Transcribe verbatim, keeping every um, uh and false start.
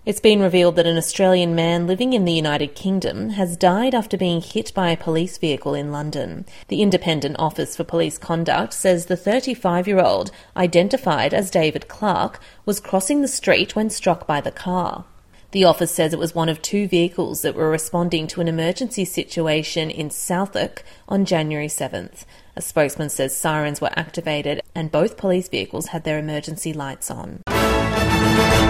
It's been revealed that an Australian man living in the United Kingdom has died after being hit by a police vehicle in London. The Independent Office for Police Conduct says the thirty-five-year-old, identified as David Clark, was crossing the street when struck by the car. The office says it was one of two vehicles that were responding to an emergency situation in Southwark on January seventh. A spokesman says sirens were activated and both police vehicles had their emergency lights on.